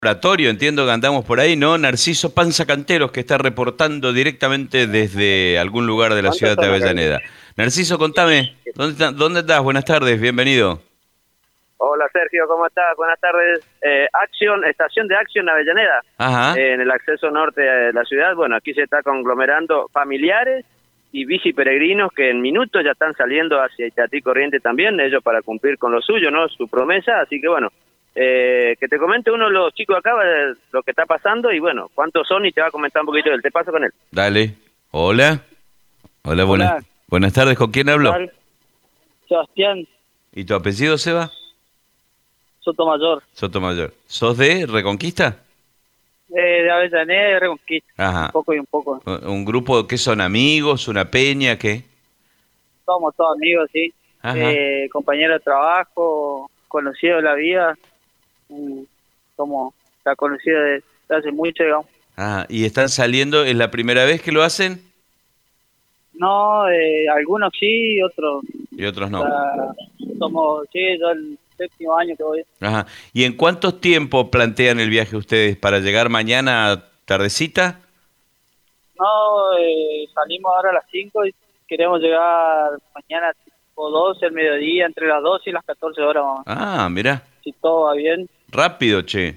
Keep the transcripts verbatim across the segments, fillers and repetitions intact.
Laboratorio, entiendo que andamos por ahí, ¿no? Narciso Panza Canteros, que está reportando directamente desde algún lugar de la ¿Cuántas ciudad de son acá? Avellaneda. Narciso, contame, ¿dónde, está- dónde estás? Buenas tardes, bienvenido. Hola Sergio, ¿cómo estás? Buenas tardes. Eh, Acción, estación de Acción Avellaneda, Ajá. eh, en el acceso norte de la ciudad. Bueno, aquí se está conglomerando familiares y bici peregrinos que en minutos ya están saliendo hacia Itatí Corriente también, ellos para cumplir con lo suyo, ¿no? Su promesa, así que bueno, eh, que te comente uno de los chicos acá eh, lo que está pasando y bueno, cuántos son y te va a comentar un poquito de él. Te paso con él. Dale. Hola. Hola, buenas, Hola, buenas tardes. ¿Con quién ¿qué hablo? tal? Sebastián ¿Y tu apellido, Seba? Sotomayor, Sotomayor. ¿Sos de Reconquista? eh, de Avellaneda y de Reconquista, un Ajá. poco y un poco. ¿Un grupo que son amigos, una peña, qué? Somos todos amigos, sí. Ajá. Eh, compañeros de trabajo, conocidos de la vida, mm, somos ya conocidos de, de hace mucho, digamos. Ah, ¿y están saliendo? ¿Es la primera vez que lo hacen? No, eh, algunos sí, otros Y otros no. ya somos, sí, ya el séptimo año que voy. Ajá. ¿Y en cuánto tiempo plantean el viaje ustedes? ¿Para llegar mañana tardecita? No, eh, salimos ahora a las cinco y queremos llegar mañana tipo doce, el mediodía, entre las doce y las catorce horas, más o menos. Ah, mirá. Si todo va bien. Rápido, che.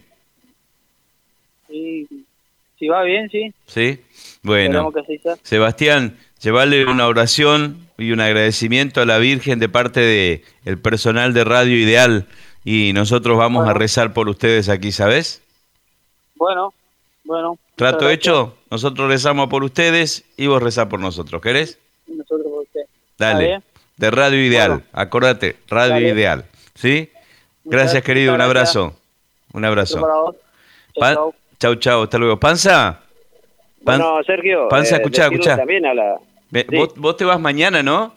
Sí, si va bien, sí. ¿Sí? Bueno. Esperemos que así sea. Sebastián, llevarle una oración y un agradecimiento a la Virgen de parte de el personal de Radio Ideal. Y nosotros vamos a Bueno, rezar por ustedes aquí, ¿sabes? bueno, bueno. muchas ¿Trato gracias. hecho? Nosotros rezamos por ustedes y vos rezás por nosotros, ¿querés? Y nosotros por usted. ¿Está Dale. bien? De Radio Ideal. Bueno. Acordate, Radio Dale. Ideal. ¿Sí? Muchas- Gracias, querido. Un muchas gracias. abrazo. Un Otro abrazo. para vos. Chau, Pa- chau. Chau, chau. Hasta luego. Panza. Pan- Bueno, Sergio, Panza, eh, escuchá, decirle escuchá. también a la... Ve- Sí. vos, vos te vas mañana, ¿no?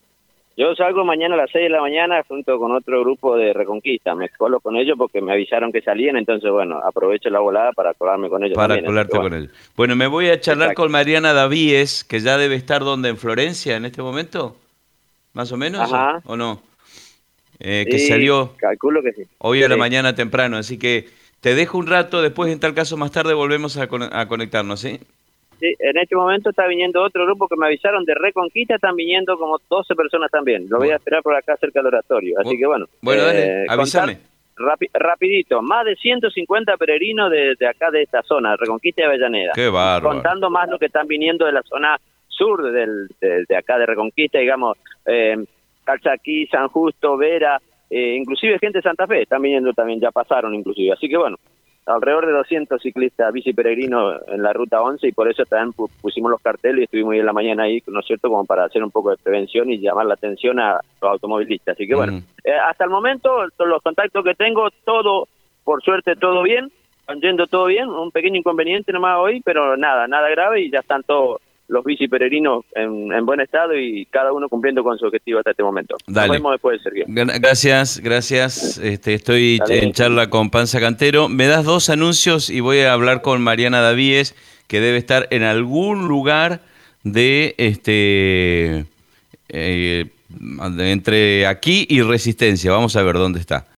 Yo salgo mañana a las seis de la mañana junto con otro grupo de Reconquista. Me colo con ellos porque me avisaron que salían, entonces, bueno, aprovecho la volada para colarme con ellos Para también. así colarte que, con bueno. ellos. Bueno, me voy a charlar Exacto. con Mariana Davíes, que ya debe estar donde, en Florencia, en este momento, más o menos, Ajá. ¿o no? Eh, que Sí, salió calculo que sí. hoy a la Sí. mañana temprano, así que te dejo un rato, después en tal caso más tarde volvemos a, con- a conectarnos, ¿sí? Sí, en este momento está viniendo otro grupo que me avisaron de Reconquista, están viniendo como doce personas también. Lo voy Bueno. a esperar por acá cerca del oratorio. Así Bu- que bueno. bueno, dale, eh, avísame. contar rapi- rapidito, más de ciento cincuenta peregrinos de, de acá de esta zona, Reconquista y Avellaneda. Qué bárbaro. Contando más lo que están viniendo de la zona sur del, de, de acá de Reconquista, digamos, eh, Calchaquí, San Justo, Vera, eh, inclusive gente de Santa Fe, están viniendo también, ya pasaron inclusive. Así que bueno, alrededor de doscientos ciclistas bici peregrinos en la ruta once y por eso también pu- pusimos los carteles y estuvimos hoy en la mañana ahí, ¿no es cierto?, como para hacer un poco de prevención y llamar la atención a los automovilistas. Así que bueno, Mm. eh, hasta el momento, todos los contactos que tengo, todo, por suerte, todo bien, van yendo todo bien, un pequeño inconveniente nomás hoy, pero nada, nada grave y ya están todos los bici peregrinos en, en buen estado y cada uno cumpliendo con su objetivo hasta este momento. Dale. Nos vemos después, Sergio. Gra- Gracias, gracias. Este, estoy Dale. en charla con Panza Cantero. Me das dos anuncios y voy a hablar con Mariana Davíes, que debe estar en algún lugar de este eh, de entre aquí y Resistencia. Vamos a ver dónde está.